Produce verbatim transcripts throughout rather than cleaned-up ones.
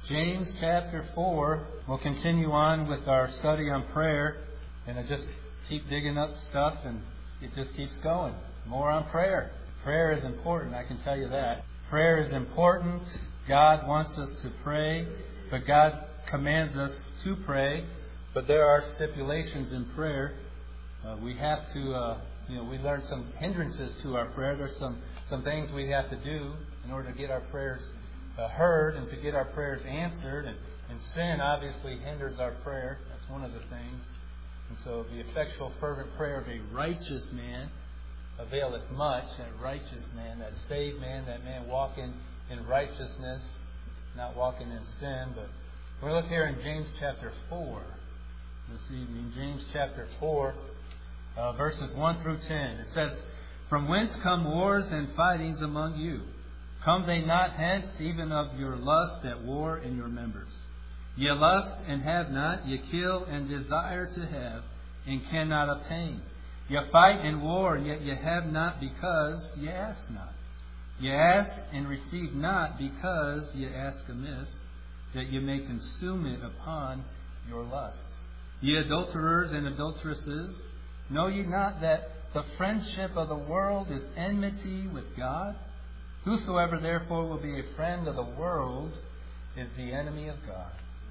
James chapter four. We'll continue on with our study on prayer. And I just keep digging up stuff and it just keeps going. More on prayer. Prayer is important, I can tell you that. Prayer is important. God wants us to pray, but God commands us to pray. But there are stipulations in prayer. Uh, we have to, uh, you know, we learn some hindrances to our prayer. There's some, some things we have to do in order to get our prayers uh, heard and to get our prayers answered. And, and sin obviously hinders our prayer. That's one of the things. And so the effectual, fervent prayer of a righteous man availeth much. A righteous man, that saved man, that man walking in righteousness, not walking in sin. But we're going to look here in James chapter four this evening. James chapter four, uh, verses one through ten. It says, "From whence come wars and fightings among you? Come they not hence, even of your lust at war in your members? Ye lust and have not, ye kill and desire to have, and cannot obtain. Ye fight and war, yet ye have not, because ye ask not. Ye ask and receive not, because ye ask amiss, that ye may consume it upon your lusts. Ye adulterers and adulteresses, know ye not that the friendship of the world is enmity with God? Whosoever therefore will be a friend of the world is the enemy of God.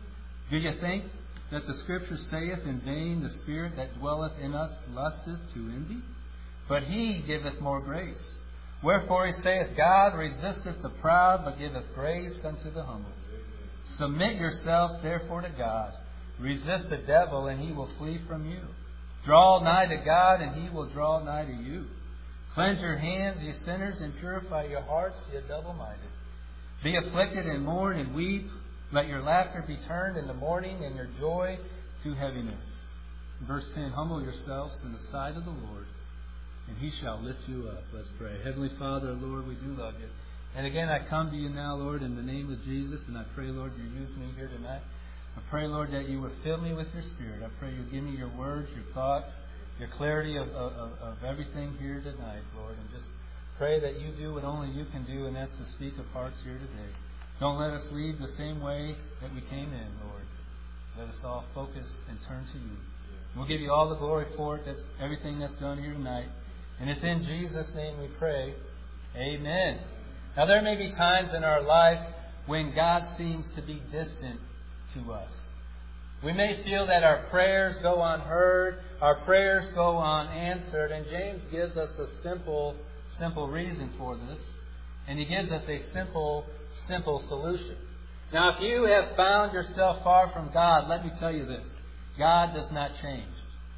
Do ye think that the Scripture saith in vain, the Spirit that dwelleth in us lusteth to envy? But He giveth more grace. Wherefore He saith, God resisteth the proud, but giveth grace unto the humble. Submit yourselves therefore to God. Resist the devil, and he will flee from you. Draw nigh to God, and He will draw nigh to you. Cleanse your hands, ye sinners, and purify your hearts, ye double-minded. Be afflicted and mourn and weep. Let your laughter be turned into mourning, and your joy to heaviness." Verse ten, "Humble yourselves in the sight of the Lord, and He shall lift you up." Let's pray. Heavenly Father, Lord, we do love You. And again, I come to You now, Lord, in the name of Jesus, and I pray, Lord, You use me here tonight. I pray, Lord, that You would fill me with Your Spirit. I pray You give me Your words, Your thoughts, Your clarity of, of, of everything here tonight, Lord. And just pray that You do what only You can do, and that's to speak of hearts here today. Don't let us leave the same way that we came in, Lord. Let us all focus and turn to You. We'll give You all the glory for it. That's everything that's done here tonight. And it's in Jesus' name we pray. Amen. Now, there may be times in our life when God seems to be distant to us. We may feel that our prayers go unheard, our prayers go unanswered, and James gives us a simple, simple reason for this. And he gives us a simple, simple solution. Now, if you have found yourself far from God, let me tell you this. God does not change.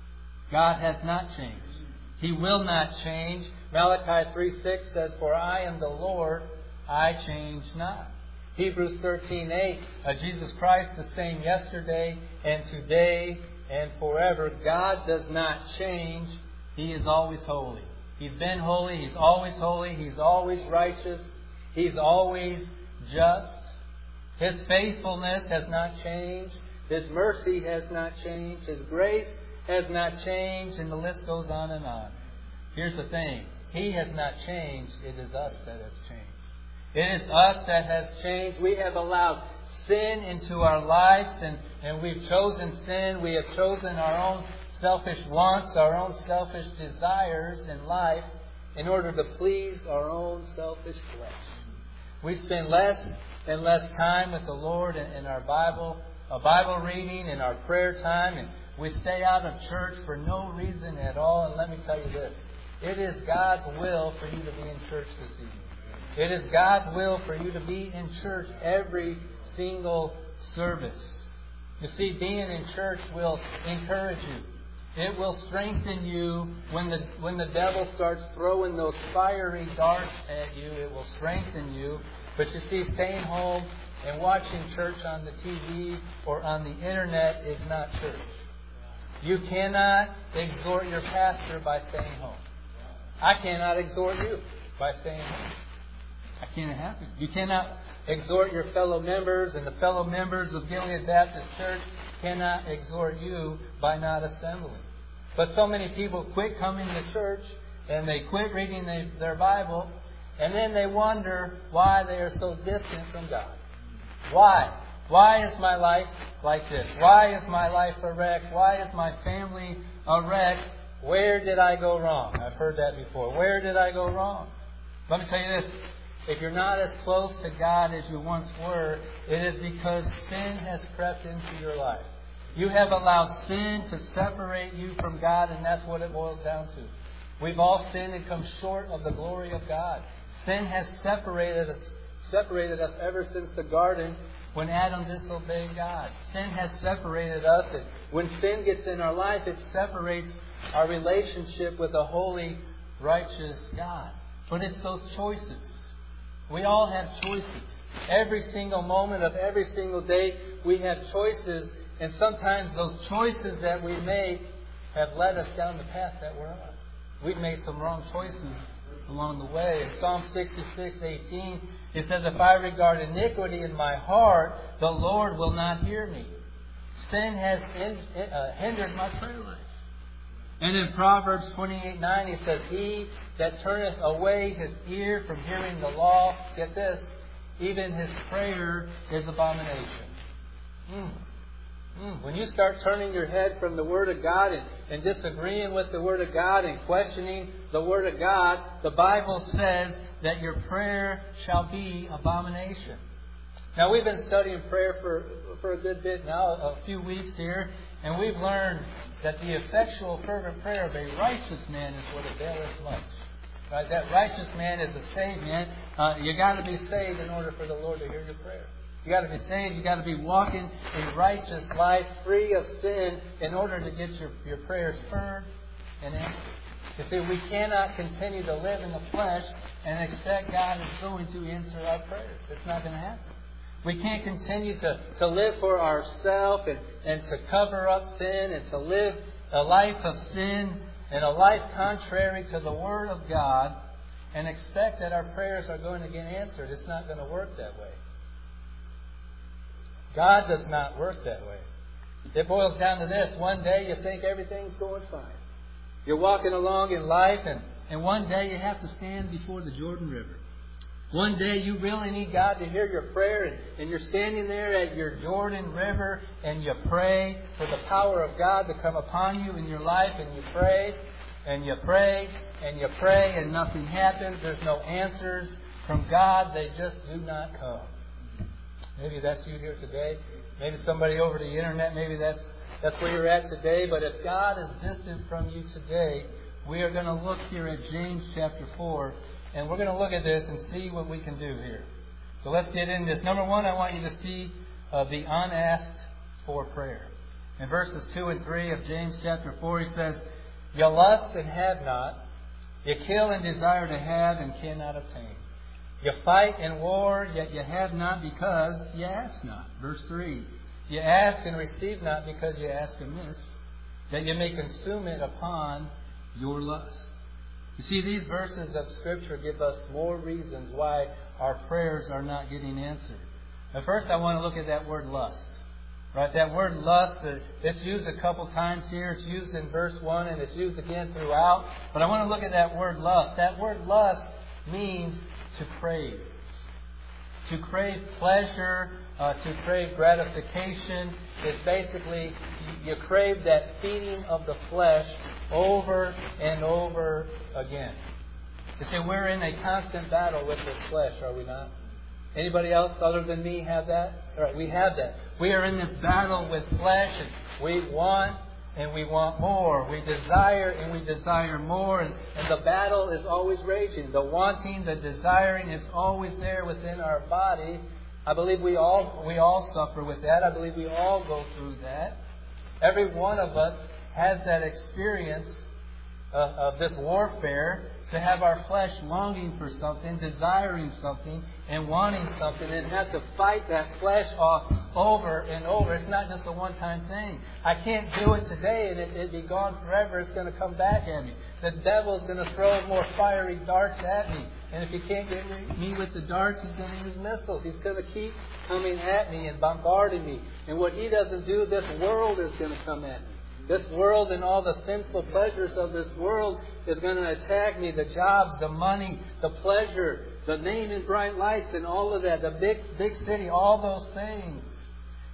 God has not changed. He will not change. Malachi three six says, "For I am the Lord, I change not." Hebrews thirteen eight, uh, Jesus Christ the same yesterday and today and forever. God does not change. He is always holy. He's been holy. He's always holy. He's always righteous. He's always just. His faithfulness has not changed. His mercy has not changed. His grace has not changed. And the list goes on and on. Here's the thing. He has not changed. It is us that has changed. It is us that has changed. We have allowed sin into our lives, and, and we've chosen sin. We have chosen our own selfish wants, our own selfish desires in life in order to please our own selfish flesh. We spend less and less time with the Lord in, in our Bible, a Bible reading, in our prayer time, and we stay out of church for no reason at all. And let me tell you this. It is God's will for you to be in church this evening. It is God's will for you to be in church every single service. You see, being in church will encourage you. It will strengthen you when the when the devil starts throwing those fiery darts at you. It will strengthen you. But you see, staying home and watching church on the T V or on the internet is not church. You cannot exhort your pastor by staying home. I cannot exhort you by staying home. I can't have it. You cannot exhort your fellow members, and the fellow members of Gilead Baptist Church cannot exhort you by not assembling. But so many people quit coming to church, and they quit reading the, their Bible, and then they wonder why they are so distant from God. Why? Why is my life like this? Why is my life a wreck? Why is my family a wreck? Where did I go wrong? I've heard that before. Where did I go wrong? Let me tell you this. If you're not as close to God as you once were, it is because sin has crept into your life. You have allowed sin to separate you from God, and that's what it boils down to. We've all sinned and come short of the glory of God. Sin has separated us, separated us ever since the garden when Adam disobeyed God. Sin has separated us, and when sin gets in our life, it separates our relationship with a holy, righteous God. But it's those choices. We all have choices. Every single moment of every single day, we have choices. And sometimes those choices that we make have led us down the path that we're on. We've made some wrong choices along the way. In Psalm sixty-six eighteen, it says, "If I regard iniquity in my heart, the Lord will not hear me." Sin has hindered my prayer life. And in Proverbs twenty-eight nine, he says, "He that turneth away his ear from hearing the law," get this, "even his prayer is abomination." Mm. Mm. When you start turning your head from the Word of God and, and disagreeing with the Word of God and questioning the Word of God, the Bible says that your prayer shall be abomination. Now, we've been studying prayer for, for a good bit now, a few weeks here, and we've learned that the effectual fervent prayer of a righteous man is what availeth much. Right? That righteous man is a saved man. Uh, you got to be saved in order for the Lord to hear your prayer. You got to be saved. You got to be walking a righteous life, free of sin, in order to get your, your prayers heard and answered. You see, we cannot continue to live in the flesh and expect God is going to answer our prayers. It's not going to happen. We can't continue to, to live for ourselves and, and to cover up sin and to live a life of sin and a life contrary to the Word of God and expect that our prayers are going to get answered. It's not going to work that way. God does not work that way. It boils down to this. One day you think everything's going fine. You're walking along in life and, and one day you have to stand before the Jordan River. One day you really need God to hear your prayer and, and you're standing there at your Jordan River and you pray for the power of God to come upon you in your life and you pray and you pray and you pray and nothing happens. There's no answers from God. They just do not come. Maybe that's you here today. Maybe somebody over the internet. Maybe that's that's where you're at today. But if God is distant from you today, we are going to look here at James chapter four. And we're going to look at this and see what we can do here. So let's get into this. Number one, I want you to see uh, the unasked for prayer. In verses two and three of James chapter four, he says, "You lust and have not. You kill and desire to have and cannot obtain. You fight and war, yet you have not because you ask not." Verse three, "You ask and receive not because you ask amiss, that you may consume it upon your lust." You see, these verses of Scripture give us more reasons why our prayers are not getting answered. Now, first, I want to look at that word lust. Right? That word lust, it's used a couple times here. It's used in verse one and it's used again throughout. But I want to look at that word lust. That word lust means to crave. To crave pleasure, uh, to crave gratification. Is basically, you crave that feeding of the flesh over and over again. You see, we're in a constant battle with this flesh, are we not? Anybody else other than me have that? All right, we have that. We are in this battle with flesh, and we want and we want more. We desire and we desire more. And, and the battle is always raging. The wanting, the desiring, it's always there within our body. I believe we all we all suffer with that. I believe we all go through that. Every one of us has that experience uh, of this warfare, to have our flesh longing for something, desiring something, and wanting something, and have to fight that flesh off over and over. It's not just a one-time thing. I can't do it today and it, it'd be gone forever. It's going to come back at me. The devil's going to throw more fiery darts at me. And if he can't get me with the darts, he's going to use missiles. He's going to keep coming at me and bombarding me. And what he doesn't do, this world is going to come at me. This world and all the sinful pleasures of this world is going to attack me. The jobs, the money, the pleasure, the name in bright lights and all of that. The big, big city, all those things.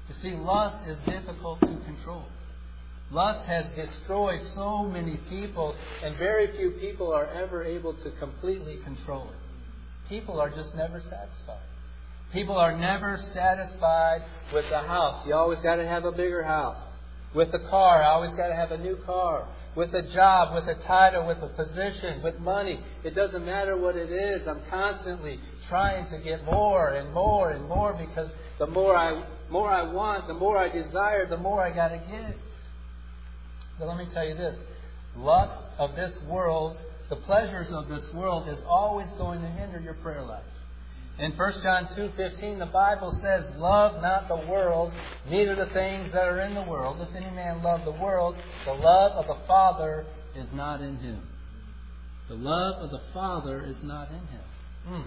You see, lust is difficult to control. Lust has destroyed so many people, and very few people are ever able to completely control it. People are just never satisfied. People are never satisfied with the house. You always got to have a bigger house. With the car, I always got to have a new car. With a job, with a title, with a position, with money. It doesn't matter what it is. I'm constantly trying to get more and more and more, because the more I more I want, the more I desire, the more I got to get. But let me tell you this. Lust of this world, the pleasures of this world, is always going to hinder your prayer life. In First John two fifteen, the Bible says, "Love not the world, neither the things that are in the world. If any man love the world, the love of the Father is not in him." The love of the Father is not in him. Mm.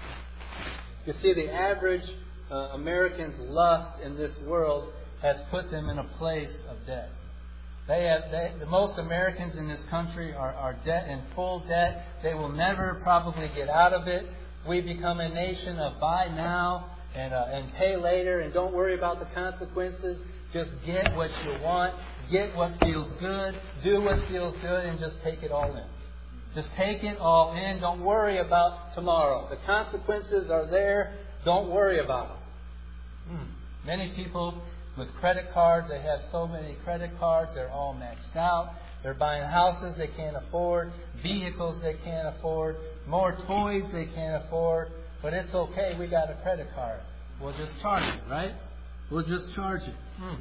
You see, the average uh, American's lust in this world has put them in a place of debt. They have, they, the most Americans in this country are, are debt in full debt. They will never probably get out of it. We become a nation of buy now and uh, and pay later, and don't worry about the consequences. Just get what you want, get what feels good, do what feels good, and just take it all in. Just take it all in. Don't worry about tomorrow. The consequences are there. Don't worry about them. Hmm. Many people with credit cards, they have so many credit cards, they're all maxed out. They're buying houses they can't afford, vehicles they can't afford, more toys they can't afford. But it's okay, we got a credit card. We'll just charge it, right? We'll just charge it. Hmm.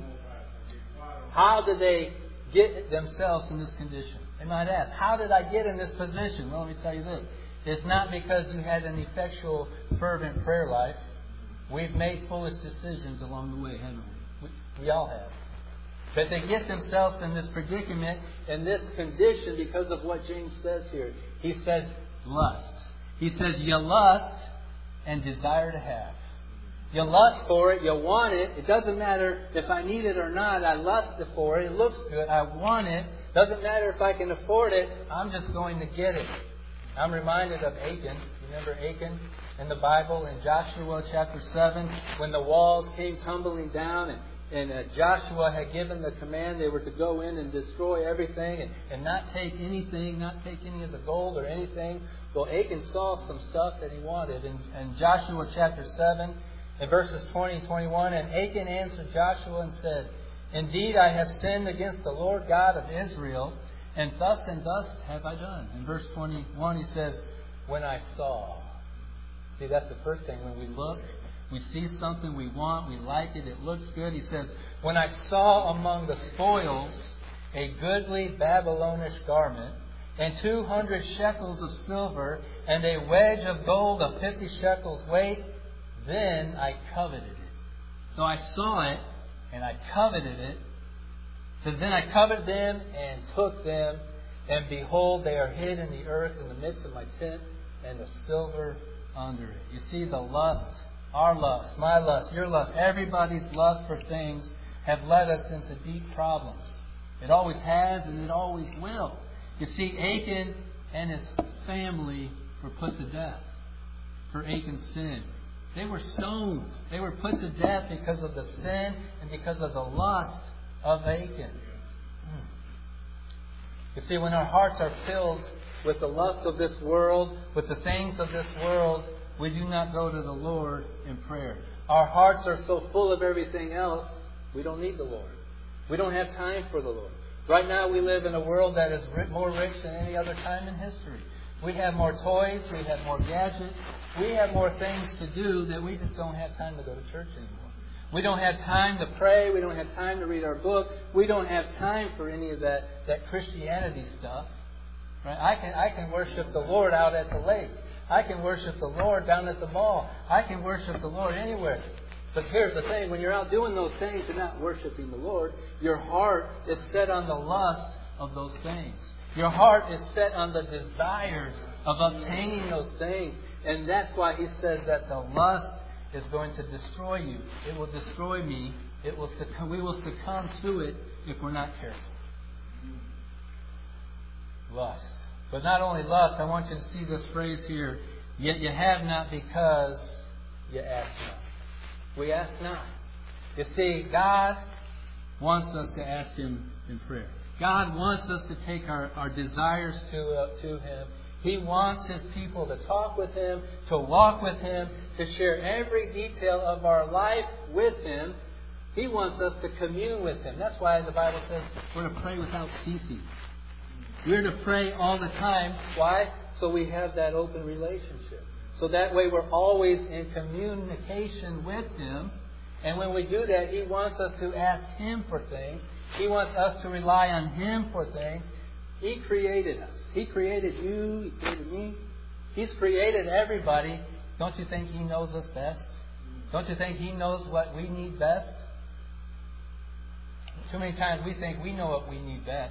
How did they get themselves in this condition? They might ask, how did I get in this position? Well, let me tell you this. It's not because you had an effectual, fervent prayer life. We've made foolish decisions along the way, haven't we? We, we all have. But they get themselves in this predicament, in this condition, because of what James says here. He says, lust. He says, you lust and desire to have. You lust for it, you want it. It doesn't matter if I need it or not. I lust for it. It looks good. I want it. Doesn't matter if I can afford it. I'm just going to get it. I'm reminded of Achan. You remember Achan in the Bible in Joshua chapter seven, when the walls came tumbling down, and, and uh, Joshua had given the command they were to go in and destroy everything and, and not take anything, not take any of the gold or anything. Well, Achan saw some stuff that he wanted. In, in Joshua chapter seven, in verses twenty and twenty-one, and Achan answered Joshua and said, "Indeed, I have sinned against the Lord God of Israel, and thus and thus have I done." In verse twenty-one, he says, "When I saw." See, that's the first thing. When we look, we see something we want, we like it, it looks good. He says, "When I saw among the spoils a goodly Babylonish garment, and two hundred shekels of silver, and a wedge of gold of fifty shekels weight, then I coveted it." So I saw it, and I coveted it. It says, "Then I coveted them and took them, and behold, they are hid in the earth in the midst of my tent, and the silver under it." You see, the lust, our lust, my lust, your lust, everybody's lust for things have led us into deep problems. It always has, and it always will. You see, Achan and his family were put to death for Achan's sin. They were stoned. They were put to death because of the sin and because of the lust of Achan. You see, when our hearts are filled with the lust of this world, with the things of this world, we do not go to the Lord in prayer. Our hearts are so full of everything else, we don't need the Lord. We don't have time for the Lord. Right now we live in a world that is more rich than any other time in history. We have more toys, we have more gadgets, we have more things to do that we just don't have time to go to church anymore. We don't have time to pray, we don't have time to read our book, we don't have time for any of that, that Christianity stuff. Right? I can I can worship the Lord out at the lake. I can worship the Lord down at the mall. I can worship the Lord anywhere. But here's the thing, when you're out doing those things and not worshiping the Lord, your heart is set on the lust of those things. Your heart is set on the desires of obtaining those things. And that's why he says that the lust is going to destroy you. It will destroy me. It will succumb, we will succumb to it if we're not careful. Lust. But not only lust, I want you to see this phrase here. Yet you have not because you ask not. We ask not. You see, God wants us to ask Him in prayer. God wants us to take our, our desires to, uh, to Him. He wants His people to talk with Him, to walk with Him, to share every detail of our life with Him. He wants us to commune with Him. That's why the Bible says we're to pray without ceasing. We're to pray all the time. Why? So we have that open relationship. So that way we're always in communication with Him. And when we do that, He wants us to ask Him for things. He wants us to rely on Him for things. He created us. He created you. He created me. He's created everybody. Don't you think He knows us best? Don't you think He knows what we need best? Too many times we think we know what we need best.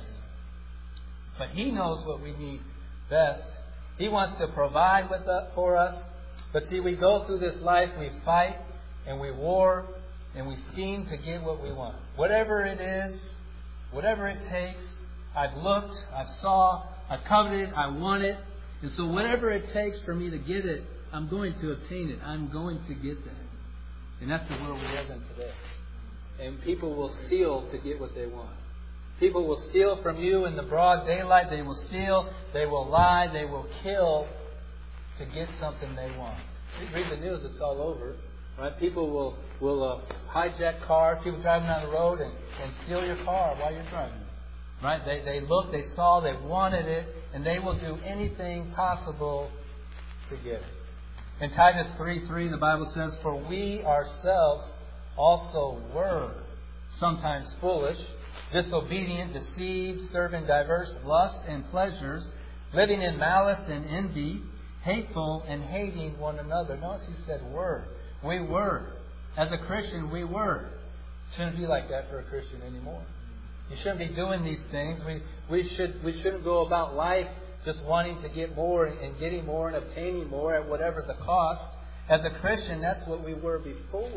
But He knows what we need best. He wants to provide with us, for us. But see, we go through this life, we fight and we war and we scheme to get what we want. Whatever it is, whatever it takes, I've looked, I've saw, I've coveted, I want it. And so whatever it takes for me to get it, I'm going to obtain it. I'm going to get that. And that's the world we live in today. And people will steal to get what they want. People will steal from you in the broad daylight. They will steal. They will lie. They will kill to get something they want. You read the news, it's all over. Right? People will, will uh, hijack cars. People driving down the road and, and steal your car while you're driving. Right? They, they looked, they saw, they wanted it, and they will do anything possible to get it. In Titus three three, the Bible says, "For we ourselves also were sometimes foolish, disobedient, deceived, serving diverse lusts and pleasures, living in malice and envy, hateful and hating one another." Notice he said were. We were. As a Christian, we were. Shouldn't be like that for a Christian anymore. You shouldn't be doing these things. We we should we shouldn't go about life just wanting to get more and getting more and obtaining more at whatever the cost. As a Christian, that's what we were before.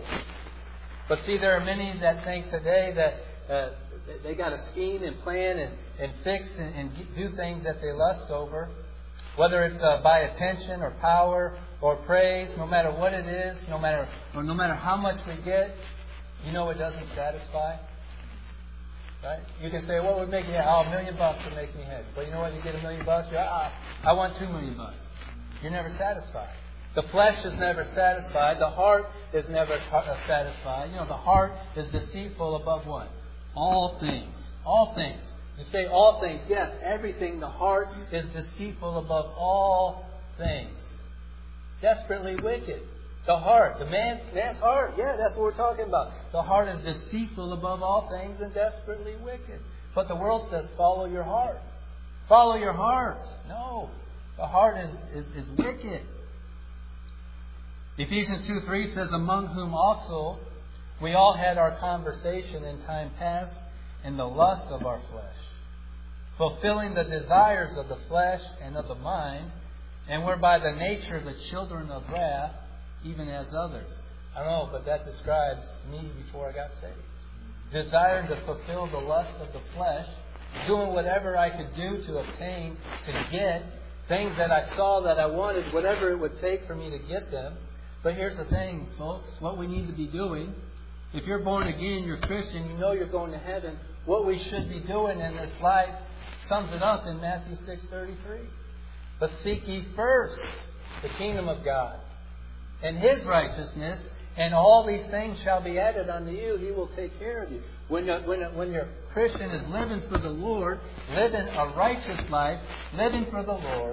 But see, there are many that think today that uh, they got to scheme and plan and, and fix and, and do things that they lust over. Whether it's uh, by attention or power or praise, no matter what it is, no matter or no matter how much we get, you know it doesn't satisfy. Right? You can say, what would make me happy? Oh, a million bucks would make me happy. But you know what? You get a million bucks, you're, ah, I want two million bucks. You're never satisfied. The flesh is never satisfied. The heart is never satisfied. You know, the heart is deceitful above what? All things. All things. You say all things. Yes, everything. The heart is deceitful above all things. Desperately wicked. The heart. The man's, man's heart. Yeah, that's what we're talking about. The heart is deceitful above all things and desperately wicked. But the world says, follow your heart. Follow your heart. No. The heart is, is, is wicked. Ephesians two three says, among whom also we all had our conversation in time past in the lust of our flesh, fulfilling the desires of the flesh and of the mind, and were by the nature the children of wrath, even as others. I don't know, but that describes me before I got saved. Desired to fulfill the lust of the flesh, doing whatever I could do to obtain, to get things that I saw that I wanted, whatever it would take for me to get them. But here's the thing, folks. What we need to be doing, if you're born again, you're Christian, you know you're going to heaven. What we should be doing in this life sums it up in Matthew six thirty-three. But seek ye first the kingdom of God and His righteousness, and all these things shall be added unto you. He will take care of you. When, when, when your Christian is living for the Lord, living a righteous life, living for the Lord,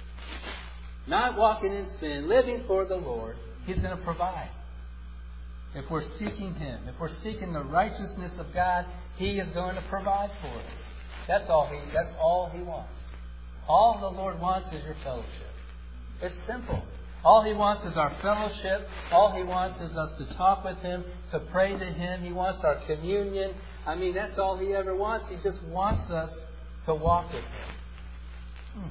not walking in sin, living for the Lord, He's going to provide. If we're seeking Him, if we're seeking the righteousness of God, He is going to provide for us. That's all He, that's all He wants. All the Lord wants is your fellowship. It's simple. All He wants is our fellowship. All He wants is us to talk with Him, to pray to Him. He wants our communion. I mean, that's all He ever wants. He just wants us to walk with Him. Hmm.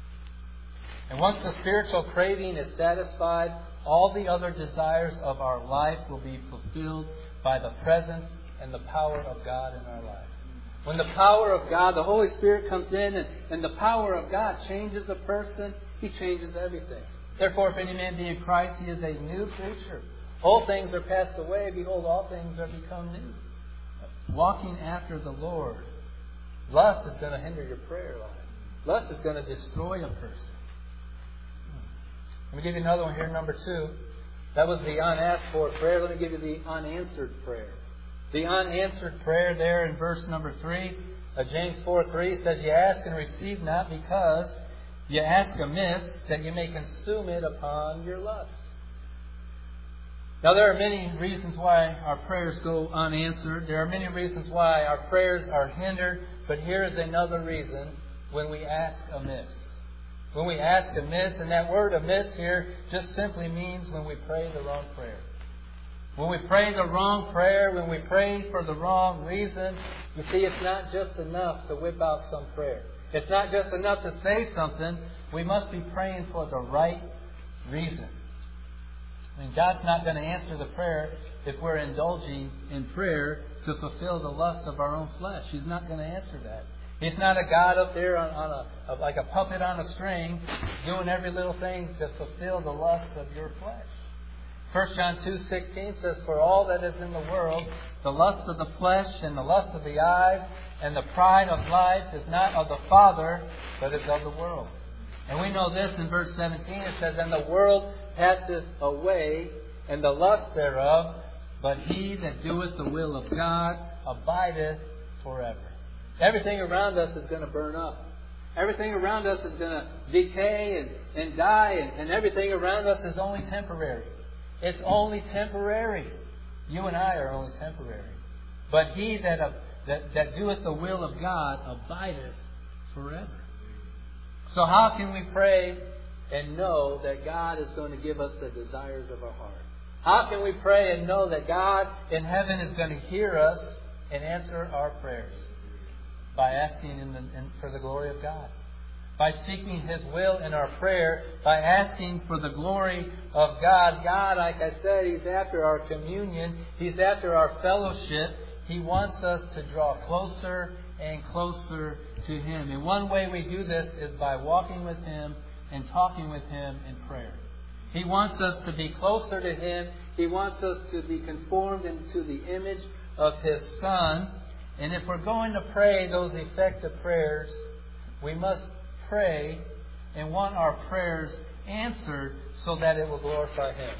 And once the spiritual craving is satisfied, all the other desires of our life will be fulfilled by the presence and the power of God in our life. When the power of God, the Holy Spirit comes in and, and the power of God changes a person, He changes everything. Therefore, if any man be in Christ, he is a new creature. Old things are passed away. Behold, all things are become new. Walking after the Lord. Lust is going to hinder your prayer life. Lust is going to destroy a person. Let me give you another one here, number two. That was the unasked for prayer. Let me give you the unanswered prayer. The unanswered prayer there in verse number three of James four three says, "You ask and receive not because you ask amiss, that you may consume it upon your lust." Now, there are many reasons why our prayers go unanswered. There are many reasons why our prayers are hindered. But here is another reason: when we ask amiss. When we ask amiss, and that word amiss here just simply means when we pray the wrong prayer. When we pray the wrong prayer, when we pray for the wrong reason, you see, it's not just enough to whip out some prayer. It's not just enough to say something. We must be praying for the right reason. I mean, God's not going to answer the prayer if we're indulging in prayer to fulfill the lust of our own flesh. He's not going to answer that. He's not a God up there on, on a, like a puppet on a string doing every little thing to fulfill the lust of your flesh. First John two sixteen says, "For all that is in the world, the lust of the flesh and the lust of the eyes and the pride of life is not of the Father, but is of the world." And we know this in verse seventeen. It says, "And the world passeth away, and the lust thereof, but he that doeth the will of God abideth forever." Everything around us is going to burn up. Everything around us is going to decay and, and die, and, and everything around us is only temporary. It's only temporary. You and I are only temporary. But he that, uh, that, that doeth the will of God abideth forever. So how can we pray and know that God is going to give us the desires of our heart? How can we pray and know that God in heaven is going to hear us and answer our prayers? By asking in the, in, for the glory of God. By seeking His will in our prayer. By asking for the glory of God. God, like I said, He's after our communion. He's after our fellowship. He wants us to draw closer and closer to Him. And one way we do this is by walking with Him and talking with Him in prayer. He wants us to be closer to Him. He wants us to be conformed into the image of His Son. And if we're going to pray those effective prayers, we must pray and want our prayers answered so that it will glorify Him.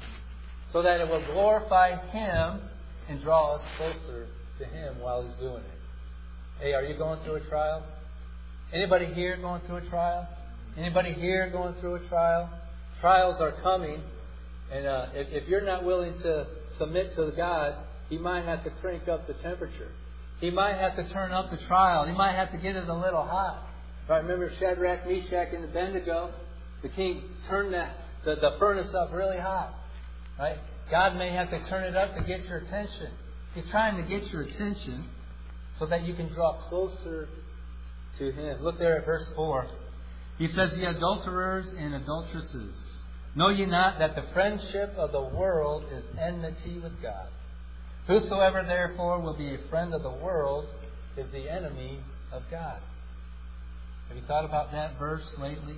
So that it will glorify Him and draw us closer to Him while He's doing it. Hey, are you going through a trial? Anybody here going through a trial? Anybody here going through a trial? Trials are coming. And uh, if, if you're not willing to submit to God, He might have to crank up the temperature. He might have to turn up the trial. He might have to get it a little hot. Right? Remember Shadrach, Meshach, and Abednego? The king turned the, the, the furnace up really hot. Right? God may have to turn it up to get your attention. He's trying to get your attention so that you can draw closer to Him. Look there at verse four. He says, "Ye adulterers and adulteresses, know ye not that the friendship of the world is enmity with God? Whosoever therefore will be a friend of the world is the enemy of God." Have you thought about that verse lately?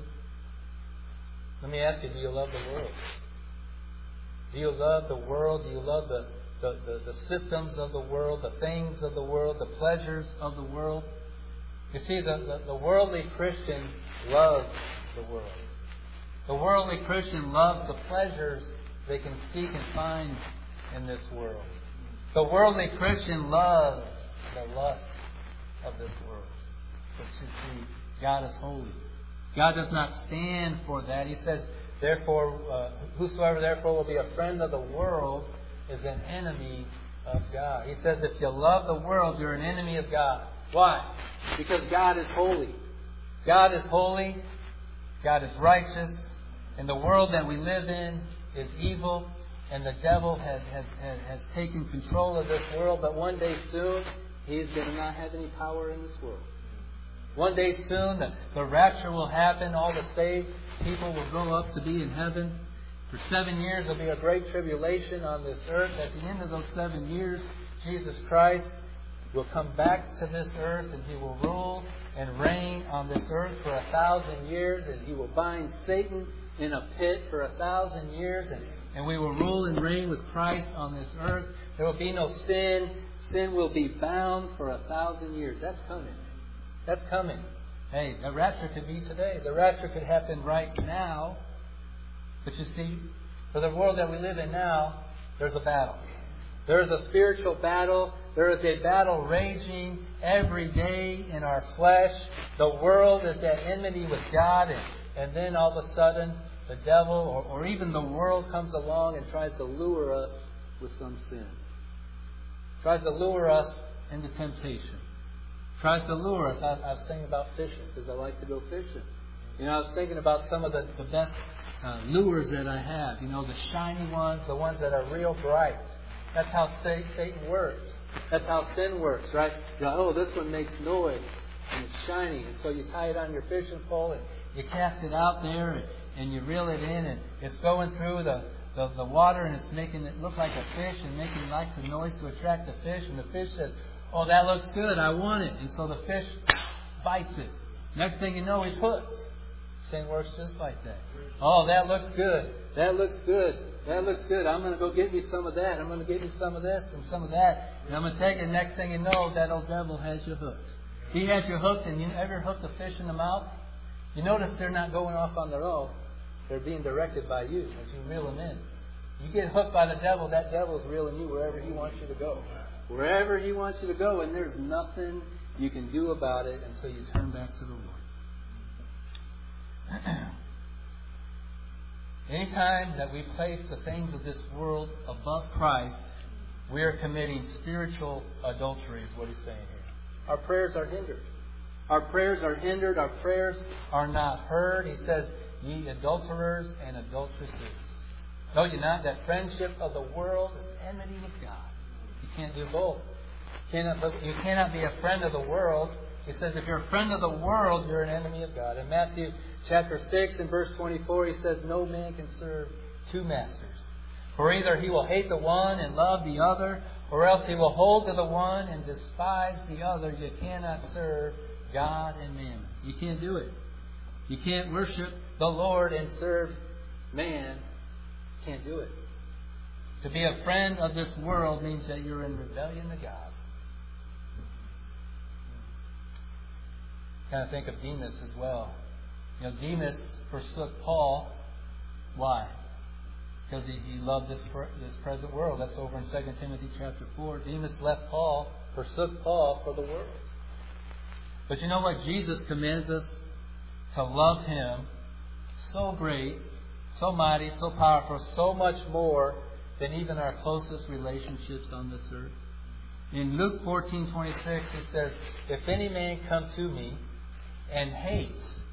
Let me ask you, do you love the world? Do you love the world? Do you love the, the, the, the systems of the world, the things of the world, the pleasures of the world? You see, the, the, the worldly Christian loves the world. The worldly Christian loves the pleasures they can seek and find in this world. The worldly Christian loves the lusts of this world. But you see, God is holy. God does not stand for that. He says, therefore, uh, whosoever therefore will be a friend of the world is an enemy of God. He says, if you love the world, you're an enemy of God. Why? Because God is holy. God is holy. God is righteous. And the world that we live in is evil. And the devil has, has, has, has taken control of this world. But one day soon, he's going to not have any power in this world. One day soon, the, the rapture will happen. All the saved people will go up to be in heaven. For seven years, there will be a great tribulation on this earth. At the end of those seven years, Jesus Christ will come back to this earth and He will rule and reign on this earth for a thousand years. And He will bind Satan in a pit for a thousand years. And and we will rule and reign with Christ on this earth. There will be no sin. Sin will be bound for a thousand years. That's coming. That's coming. Hey, the rapture could be today. The rapture could happen right now. But you see, for the world that we live in now, there's a battle. There is a spiritual battle. There is a battle raging every day in our flesh. The world is at enmity with God. And, and then all of a sudden, the devil or, or even the world comes along and tries to lure us with some sin. Tries to lure us into temptation. Tries to lure us. I, I was thinking about fishing because I like to go fishing. You know, I was thinking about some of the, the best uh, lures that I have. You know, the shiny ones, the ones that are real bright. That's how Satan works. That's how sin works, right? You know, oh, this one makes noise and it's shiny. And so you tie it on your fishing pole and you cast it out there and, and you reel it in and it's going through the, the, the water and it's making it look like a fish and making lots of noise to attract the fish. And the fish says, oh, that looks good. I want it. And so the fish bites it. Next thing you know, he's hooked. Sin works just like that. Oh, that looks good. That looks good. That looks good. I'm going to go get me some of that. I'm going to get me some of this and some of that. And I'm going to take it. Next thing you know, that old devil has you hooked. He has you hooked, and you ever hooked a fish in the mouth? You notice they're not going off on their own. They're being directed by you as you reel them in. You get hooked by the devil, that devil's reeling you wherever he wants you to go. Wherever he wants you to go, and there's nothing you can do about it until you turn back to the Lord. Anytime that we place the things of this world above Christ, we are committing spiritual adultery, is what he's saying here. Our prayers are hindered. Our prayers are hindered. Our prayers are not heard. He says, ye adulterers and adulteresses. Know ye not that friendship of the world is enmity with God? You can't do both. You cannot, you cannot be a friend of the world. He says, if you're a friend of the world, you're an enemy of God. In Matthew chapter six and verse twenty-four, he says, no man can serve two masters. For either he will hate the one and love the other, or else he will hold to the one and despise the other. You cannot serve God and mammon. You can't do it. You can't worship the Lord and serve man. You can't do it. To be a friend of this world means that you're in rebellion to God. Kind of think of Demas as well. You know, Demas forsook Paul. Why? Because he, he loved this this present world. That's over in Second Timothy chapter four. Demas left Paul, forsook Paul for the world. But you know what? Jesus commands us to love Him so great, so mighty, so powerful, so much more than even our closest relationships on this earth. In Luke fourteen twenty-six, He says, if any man come to me and hate,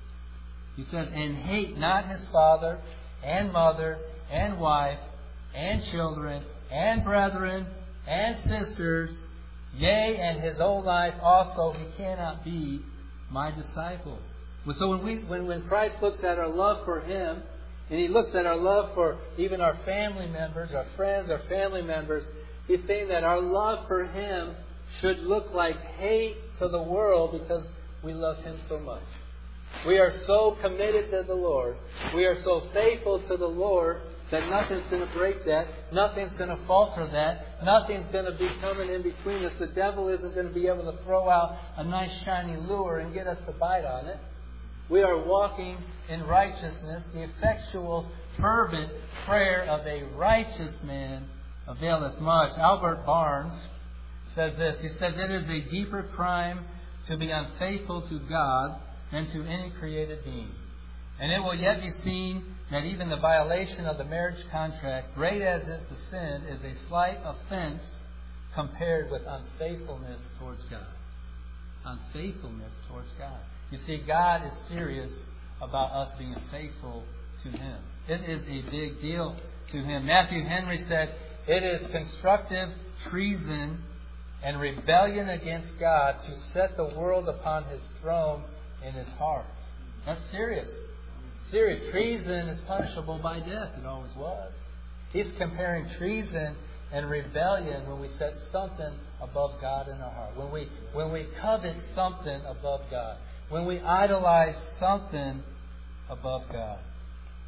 He says, and hate not his father and mother and wife and children and brethren and sisters, yea, and his own life also, he cannot be my disciple. So when we, when, when Christ looks at our love for Him, and He looks at our love for even our family members, our friends, our family members, He's saying that our love for Him should look like hate to the world because we love Him so much. We are so committed to the Lord. We are so faithful to the Lord that nothing's going to break that. Nothing's going to falter that. Nothing's going to be coming in between us. The devil isn't going to be able to throw out a nice shiny lure and get us to bite on it. We are walking in righteousness. The effectual, fervent prayer of a righteous man availeth much. Albert Barnes says this. He says, it is a deeper crime to be unfaithful to God than to any created being. And it will yet be seen that even the violation of the marriage contract, great as is the sin, is a slight offense compared with unfaithfulness towards God. Unfaithfulness towards God. You see, God is serious about us being faithful to Him. It is a big deal to Him. Matthew Henry said, it is constructive treason and rebellion against God to set the world upon His throne in His heart. That's serious. Serious. Treason is punishable by death. It always was. He's comparing treason and rebellion when we set something above God in our heart. When we when we covet something above God. When we idolize something above God.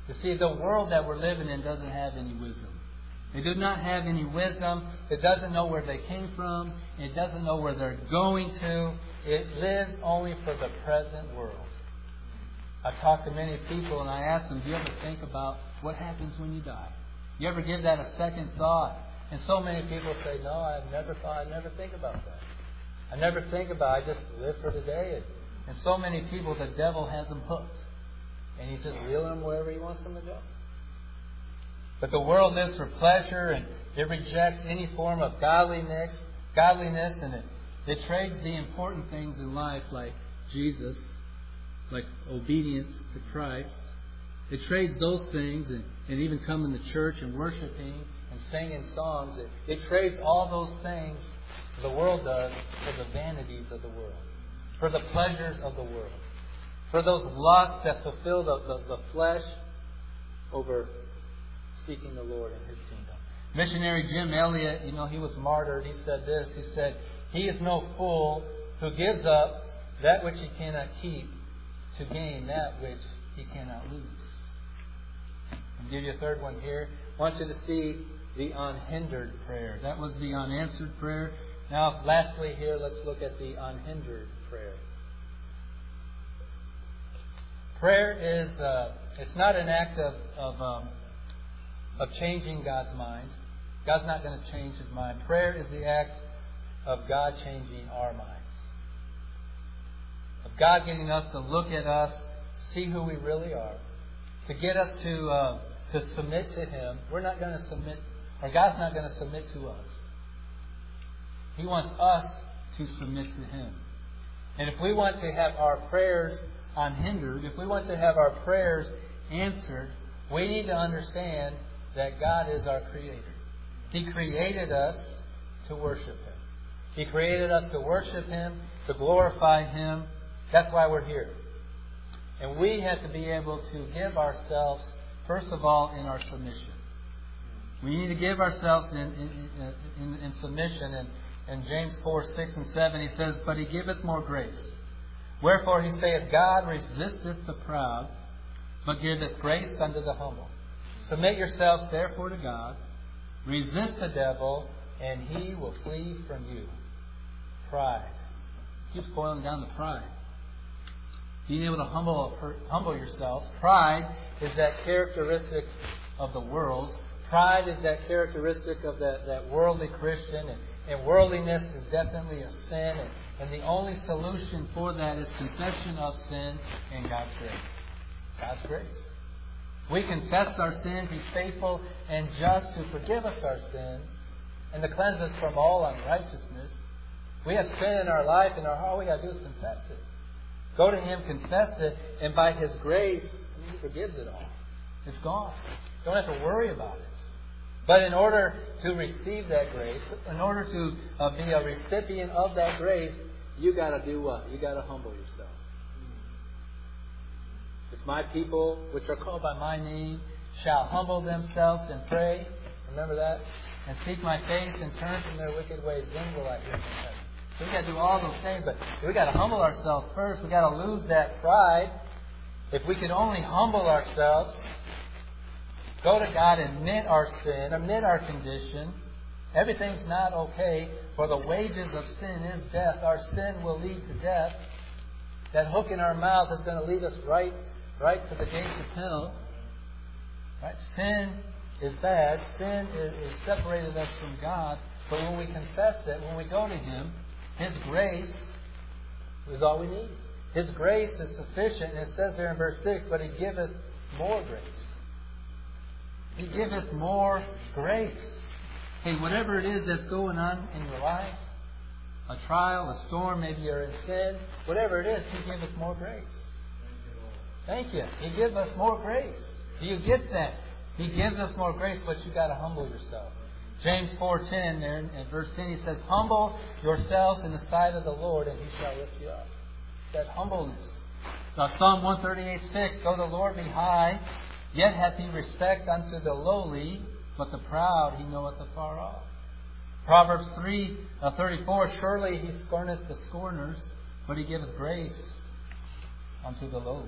You see, the world that we're living in doesn't have any wisdom. They do not have any wisdom. It doesn't know where they came from. It doesn't know where they're going to. It lives only for the present world. I've talked to many people and I ask them, do you ever think about what happens when you die? You ever give that a second thought? And so many people say, no, I've never thought, I never think about that. I never think about it. I just live for today. And, and so many people, the devil has them hooked. And he's just reeling them wherever he wants them to go. But the world lives for pleasure, and it rejects any form of godliness, godliness, and it, it trades the important things in life like Jesus, like obedience to Christ. It trades those things and, and even coming to church and worshiping and singing songs. It, it trades all those things the world does for the vanities of the world, for the pleasures of the world, for those lusts that fulfill the, the, the flesh over seeking the Lord and His kingdom. Missionary Jim Elliot, you know, he was martyred. He said this. He said, "He is no fool who gives up that which he cannot keep to gain that which he cannot lose." I'll give you a third one here. I want you to see the unhindered prayer. That was the unanswered prayer. Now, lastly here, let's look at the unhindered prayer. Prayer is, uh, it's not an act of, of, um, of changing God's mind. God's not going to change His mind. Prayer is the act of God changing our minds. Of God getting us to look at us, see who we really are. To get us to uh, to submit to Him. We're not going to submit, or God's not going to submit to us. He wants us to submit to Him. And if we want to have our prayers unhindered, if we want to have our prayers answered, we need to understand that God is our Creator. He created us to worship Him. He created us to worship Him, to glorify Him. That's why we're here. And we have to be able to give ourselves, first of all, in our submission. We need to give ourselves in, in, in, in submission. And in James four, six and seven, he says, "But He giveth more grace. Wherefore He saith, God resisteth the proud, but giveth grace unto the humble. Submit yourselves therefore to God. Resist the devil, and he will flee from you." Pride. Keeps boiling down to pride. Being able to humble humble yourselves. Pride is that characteristic of the world. Pride is that characteristic of that, that worldly Christian. And, and worldliness is definitely a sin. And, and the only solution for that is confession of sin and God's grace. God's grace. We confess our sins. He's faithful and just to forgive us our sins and to cleanse us from all unrighteousness. We have sin in our life, and all we got to do is confess it. Go to Him, confess it, and by His grace, He forgives it all. It's gone. You don't have to worry about it. But in order to receive that grace, in order to uh, be a recipient of that grace, you got to do what? You got to humble yourself. If my people, which are called by my name, shall humble themselves and pray, remember that, and seek my face and turn from their wicked ways, then will I hear from heaven. So we got to do all those things, but we got to humble ourselves first. We got to lose that pride. If we could only humble ourselves, go to God, admit our sin, admit our condition. Everything's not okay, for the wages of sin is death. Our sin will lead to death. That hook in our mouth is going to lead us right, right to the gates of hell. Right? Sin is bad. Sin is, is separated us from God. But when we confess it, when we go to Him, His grace is all we need. His grace is sufficient. And it says there in verse six, "But He giveth more grace." He giveth more grace. Hey, whatever it is that's going on in your life, a trial, a storm, maybe you're in sin, whatever it is, He giveth more grace. Thank you. He gives us more grace. Do you get that? He gives us more grace, but you got to humble yourself. James four ten there in verse ten, he says, "Humble yourselves in the sight of the Lord, and He shall lift you up." That humbleness. Now, Psalm one thirty-eight six, "Though the Lord be high, yet hath He respect unto the lowly, but the proud He knoweth afar off." Proverbs three thirty-four, "Surely He scorneth the scorners, but He giveth grace unto the lowly."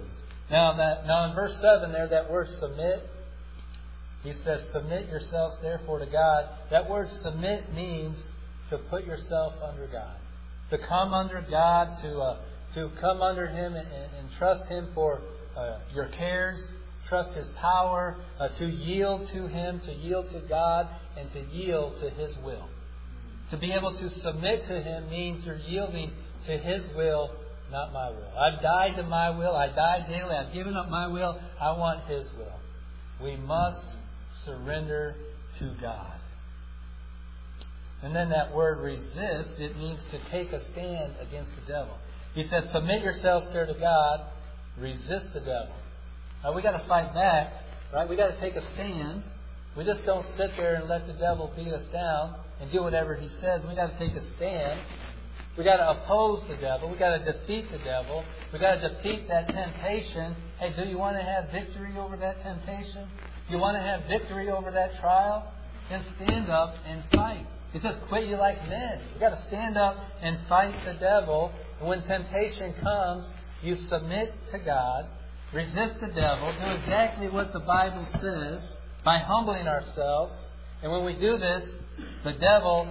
Now, that, now in verse seven there, that word submit, he says, submit yourselves therefore to God. That word submit means to put yourself under God. To come under God, to uh, to come under Him and, and, and trust Him for uh, your cares, trust His power, uh, to yield to Him, to yield to God, and to yield to His will. To be able to submit to Him means you're yielding to His will, not my will. I've died to my will. I die daily. I've given up my will. I want His will. We must surrender to God. And then that word resist, it means to take a stand against the devil. He says, submit yourselves here to God, resist the devil. Now we got to fight back, right? We got to take a stand. We just don't sit there and let the devil beat us down and do whatever he says. We got to take a stand. We got to oppose the devil. We got to defeat the devil. We got to defeat that temptation. Hey, do you want to have victory over that temptation? Do you want to have victory over that trial? Then stand up and fight. It says, quit you like men. You've got to stand up and fight the devil. And when temptation comes, you submit to God, resist the devil, do exactly what the Bible says by humbling ourselves. And when we do this, the devil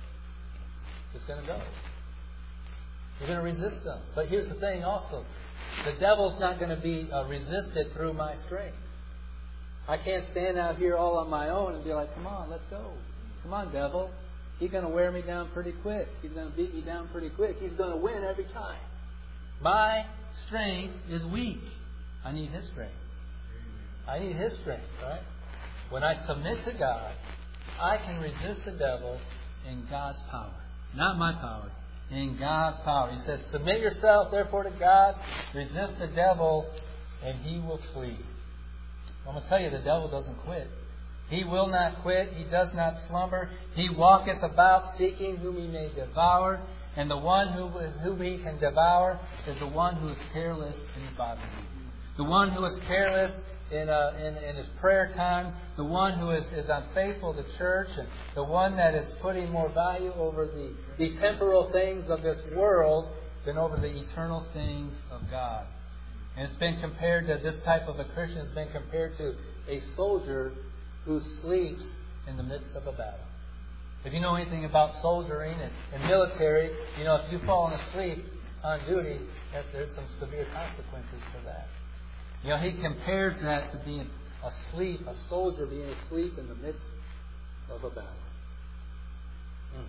is going to go. You're going to resist him. But here's the thing also. The devil's not going to be uh, resisted through my strength. I can't stand out here all on my own and be like, come on, let's go. Come on, devil. He's going to wear me down pretty quick. He's going to beat me down pretty quick. He's going to win every time. My strength is weak. I need His strength. I need His strength, right? When I submit to God, I can resist the devil in God's power. Not my power. In God's power. He says, submit yourself therefore to God, resist the devil, and he will flee. I'm going to tell you, the devil doesn't quit. He will not quit. He does not slumber. He walketh about seeking whom he may devour. And the one who, whom he can devour is the one who is careless in his Bible reading. The one who is careless in, uh, in, in his prayer time. The one who is, is unfaithful to church. And the one that is putting more value over the, the temporal things of this world than over the eternal things of God. And it's been compared to, this type of a Christian has been compared to a soldier who sleeps in the midst of a battle. If you know anything about soldiering and, and military, you know if you fall asleep on duty, there's some severe consequences for that. You know, he compares that to being asleep, a soldier being asleep in the midst of a battle. Hmm.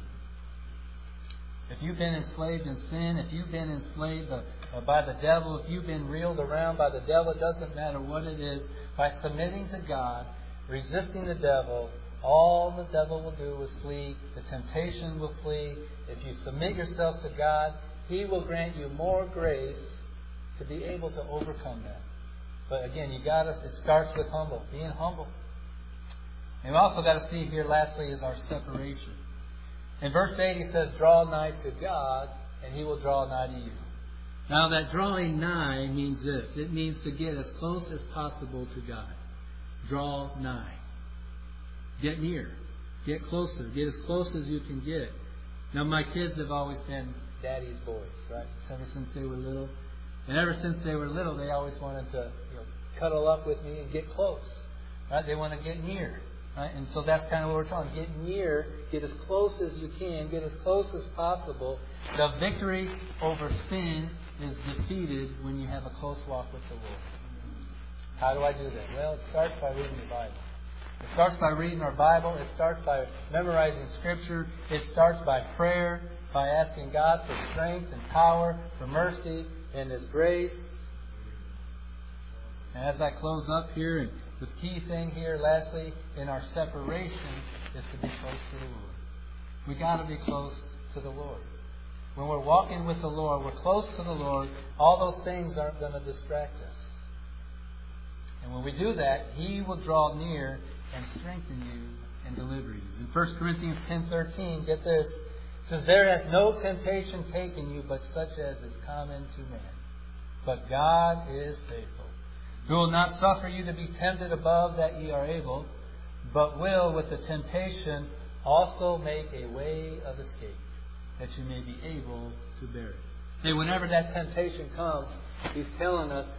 If you've been enslaved in sin, if you've been enslaved uh, by the devil, if you've been reeled around by the devil, it doesn't matter what it is, by submitting to God, resisting the devil, all the devil will do is flee. The temptation will flee. If you submit yourselves to God, He will grant you more grace to be able to overcome that. But again, you got to, it starts with humble, being humble. And we also got to see here, lastly, is our separation. In verse eight, he says, draw nigh to God, and He will draw nigh to you. Now, that drawing nigh means this. It means to get as close as possible to God. Draw nigh. Get near. Get closer. Get as close as you can get. Now, my kids have always been Daddy's boys, right? Ever since they were little. And ever since they were little, they always wanted to, you know, cuddle up with me and get close. Right? They want to get near. Right? And so that's kind of what we're talking. Get near. Get as close as you can. Get as close as possible. The victory over sin is defeated when you have a close walk with the Lord. How do I do that? Well, it starts by reading the Bible. It starts by reading our Bible. It starts by memorizing Scripture. It starts by prayer, by asking God for strength and power, for mercy and His grace. And as I close up here, and the key thing here, lastly, in our separation, is to be close to the Lord. We got to be close to the Lord. When we're walking with the Lord, we're close to the Lord. All those things aren't going to distract us. And when we do that, He will draw near and strengthen you and deliver you. In First Corinthians ten thirteen, get this. It says, there hath no temptation taken you but such as is common to man. But God is faithful, who will not suffer you to be tempted above that ye are able, but will with the temptation also make a way of escape, that you may be able to bear it. Hey, whenever that temptation comes, He's telling us,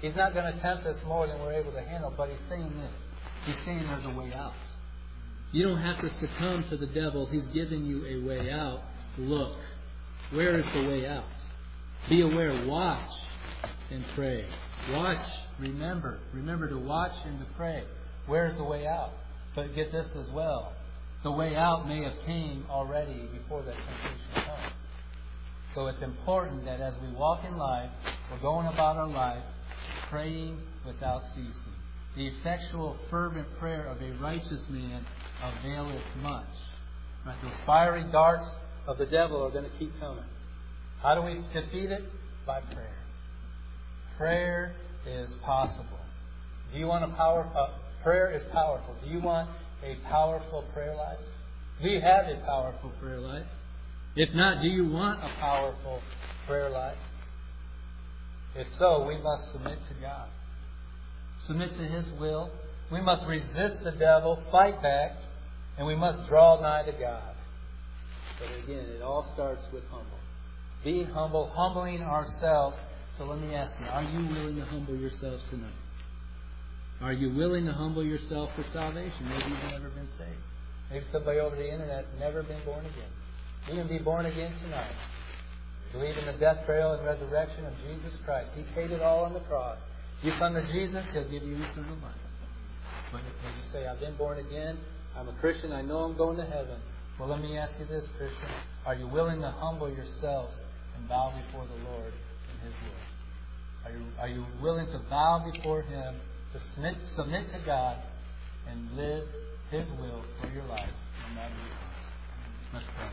He's not going to tempt us more than we're able to handle, but He's saying this. He's saying there's a way out. You don't have to succumb to the devil. He's giving you a way out. Look, where is the way out? Be aware. Watch and pray. Watch. Remember. Remember to watch and to pray. Where is the way out? But get this as well. The way out may have came already before that temptation comes. So it's important that as we walk in life, we're going about our life, praying without ceasing. The effectual, fervent prayer of a righteous man availeth much. Right? Those fiery darts of the devil are going to keep coming. How do we defeat it? By prayer. Prayer is possible. Do you want a power? Uh, prayer is powerful. Do you want a powerful prayer life? Do you have a powerful prayer life? If not, do you want a powerful prayer life? If so, we must submit to God. Submit to His will. We must resist the devil, fight back, and we must draw nigh to God. But again, it all starts with humble. Being humble, humbling ourselves. So let me ask you, are you willing to humble yourselves tonight? Are you willing to humble yourself for salvation? Maybe you've never been saved. Maybe somebody over the internet never been born again. You can be born again tonight. Believe in the death, burial, and resurrection of Jesus Christ. He paid it all on the cross. You come to Jesus, He'll give you eternal life. When you say, I've been born again, I'm a Christian, I know I'm going to heaven. Well, let me ask you this, Christian. Are you willing to humble yourselves and bow before the Lord in His will? Are you, are you willing to bow before Him, to submit, submit to God, and live His will for your life, no matter what it costs? Let's pray.